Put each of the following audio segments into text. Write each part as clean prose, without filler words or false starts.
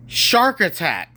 Shark Attack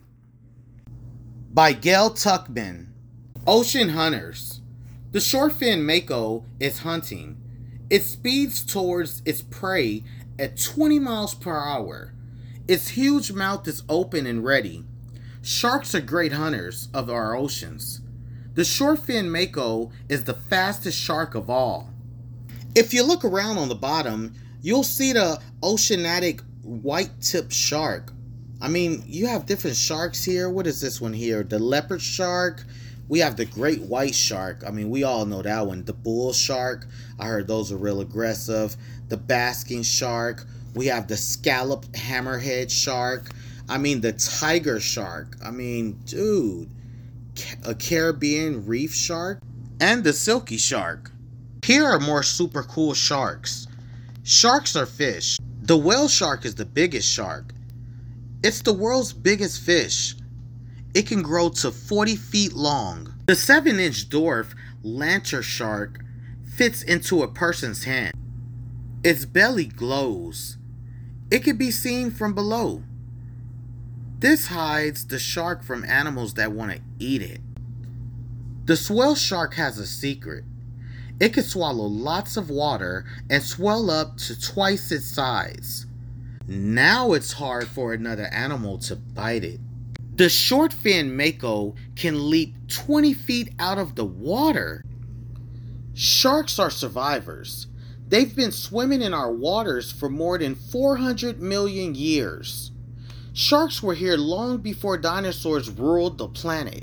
by Gail Tuckman. Ocean Hunters. The shortfin mako is hunting. It speeds towards its prey at 20 miles per hour. Its huge mouth is open and ready. Sharks are great hunters of our oceans. The shortfin mako is the fastest shark of all. If you look around on the bottom, you'll see the oceanic white-tipped shark. You have different sharks here. What is this one here? The leopard shark. We have the great white shark. We all know that one. The bull shark. I heard those are real aggressive. The basking shark. We have the scalloped hammerhead shark. The tiger shark. Dude. A Caribbean reef shark. And the silky shark. Here are more super cool sharks. Sharks are fish. The whale shark is the biggest shark. It's the world's biggest fish. It can grow to 40 feet long. The 7-inch dwarf lantern shark fits into a person's hand. Its belly glows. It can be seen from below. This hides the shark from animals that want to eat it. The swell shark has a secret. It can swallow lots of water and swell up to twice its size. Now it's hard for another animal to bite it. The shortfin mako can leap 20 feet out of the water. Sharks are survivors. They've been swimming in our waters for more than 400 million years. Sharks were here long before dinosaurs ruled the planet.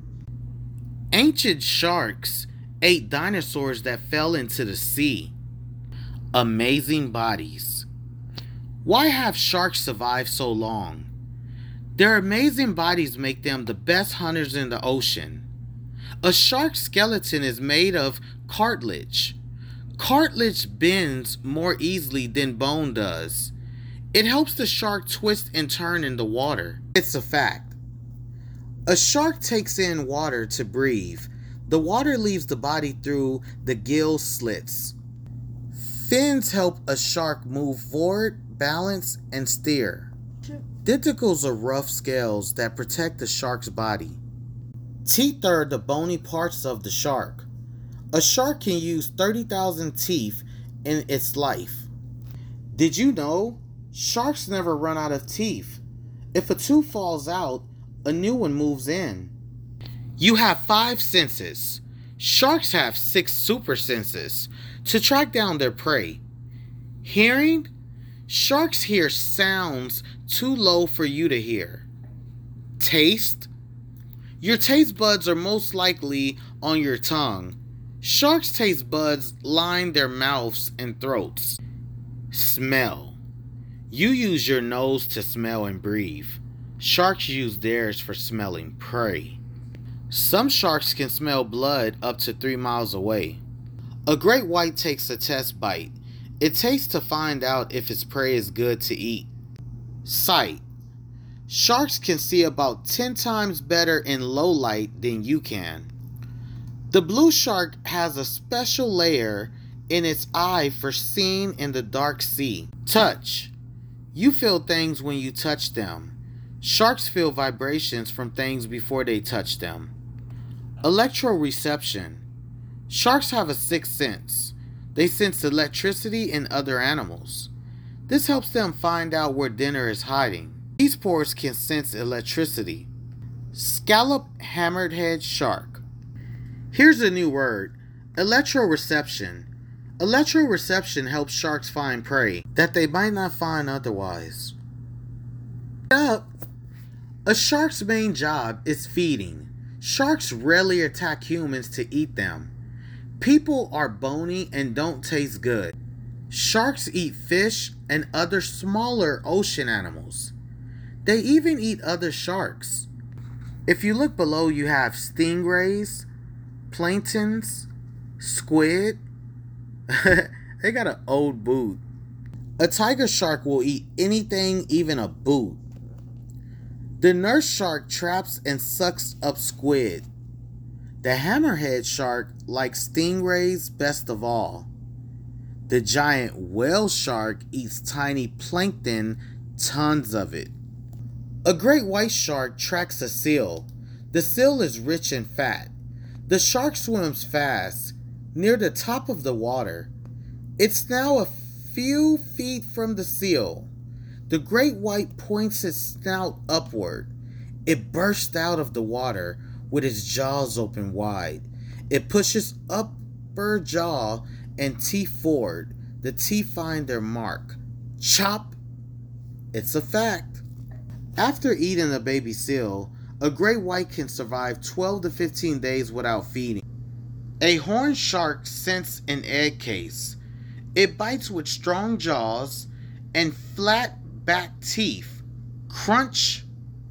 Ancient sharks ate dinosaurs that fell into the sea. Amazing bodies. Why have sharks survived so long? Their amazing bodies make them the best hunters in the ocean. A shark's skeleton is made of cartilage. Cartilage bends more easily than bone does. It helps the shark twist and turn in the water. It's a fact. A shark takes in water to breathe. The water leaves the body through the gill slits. Fins help a shark move forward, balance, and steer. Denticles are rough scales that protect the shark's body. Teeth are the bony parts of the shark. A shark can use 30,000 teeth in its life. Did you know? Sharks never run out of teeth. If a tooth falls out, a new one moves in. You have 5 senses. Sharks have 6 super senses to track down their prey. Hearing? Sharks hear sounds too low for you to hear. Taste? Your taste buds are most likely on your tongue. Sharks' taste buds line their mouths and throats. Smell. You use your nose to smell and breathe. Sharks use theirs for smelling prey. Some sharks can smell blood up to 3 miles away. A great white takes a test bite. It tastes to find out if its prey is good to eat. Sight. Sharks can see about 10 times better in low light than you can. The blue shark has a special layer in its eye for seeing in the dark sea. Touch. You feel things when you touch them. Sharks feel vibrations from things before they touch them. Electroreception. Sharks have a sixth sense. They sense electricity in other animals. This helps them find out where dinner is hiding. These pores can sense electricity. Scalloped hammerhead shark. Here's a new word. Electroreception. Electroreception helps sharks find prey that they might not find otherwise. A shark's main job is feeding. Sharks rarely attack humans to eat them. People are bony and don't taste good. Sharks eat fish and other smaller ocean animals. They even eat other sharks. If you look below, you have stingrays, planktons, squid. They got an old boot. A tiger shark will eat anything, even a boot. The nurse shark traps and sucks up squid. The hammerhead shark likes stingrays best of all. The giant whale shark eats tiny plankton, tons of it. A great white shark tracks a seal. The seal is rich in fat. The shark swims fast, near the top of the water. It's now a few feet from the seal. The great white points its snout upward. It bursts out of the water with its jaws open wide. It pushes upper jaw and teeth forward. The teeth find their mark. Chop! It's a fact. After eating a baby seal, a great white can survive 12 to 15 days without feeding. A horned shark scents an egg case. It bites with strong jaws and flat back teeth. Crunch.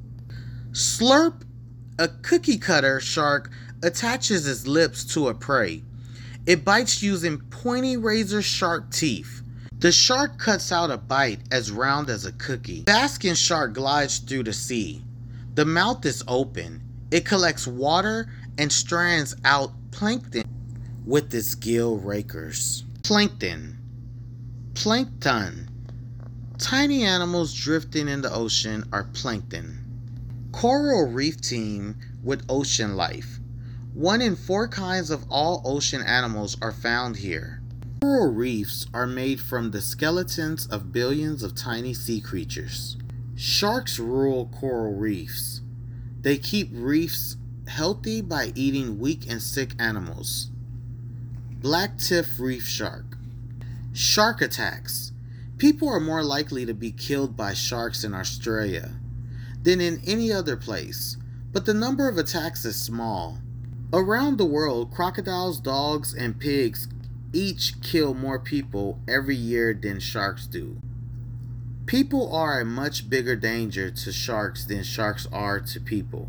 Slurp. A cookie cutter shark attaches its lips to a prey. It bites using pointy razor sharp teeth. The shark cuts out a bite as round as a cookie. Basking shark glides through the sea. The mouth is open. It collects water and strands out plankton with its gill rakers. Plankton. Plankton. Tiny animals drifting in the ocean are plankton. Coral reef teem with ocean life. 1 in 4 kinds of all ocean animals are found here. Coral reefs are made from the skeletons of billions of tiny sea creatures. Sharks rule coral reefs. They keep reefs healthy by eating weak and sick animals. Black-tip reef shark. Shark attacks. People are more likely to be killed by sharks in Australia than in any other place, but the number of attacks is small. Around the world, crocodiles, dogs, and pigs each kill more people every year than sharks do. People are a much bigger danger to sharks than sharks are to people.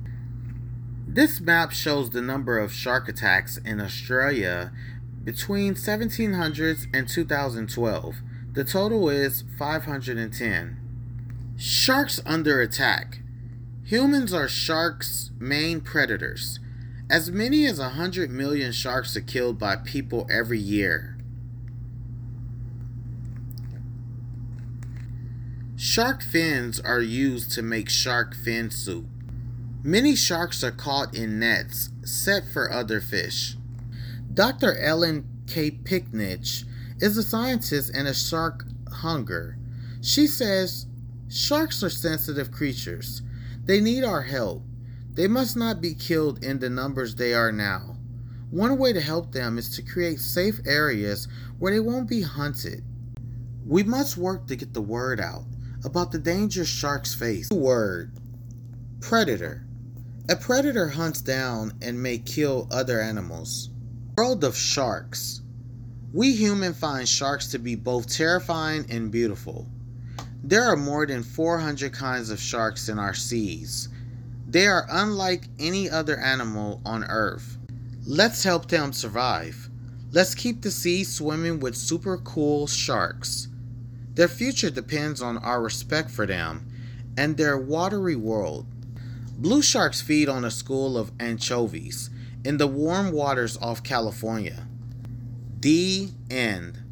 This map shows the number of shark attacks in Australia between 1700s and 2012. The total is 510. Sharks under attack. Humans are sharks' main predators. As many as 100 million sharks are killed by people every year. Shark fins are used to make shark fin soup. Many sharks are caught in nets set for other fish. Dr. Ellen K. Picknich is a scientist and a shark hugger. She says, sharks are sensitive creatures. They need our help. They must not be killed in the numbers they are now. One way to help them is to create safe areas where they won't be hunted. We must work to get the word out about the dangers sharks face. Word. Predator. A predator hunts down and may kill other animals. World of sharks. We humans find sharks to be both terrifying and beautiful. There are more than 400 kinds of sharks in our seas. They are unlike any other animal on Earth. Let's help them survive. Let's keep the sea swimming with super cool sharks. Their future depends on our respect for them and their watery world. Blue sharks feed on a school of anchovies in the warm waters off California. The end.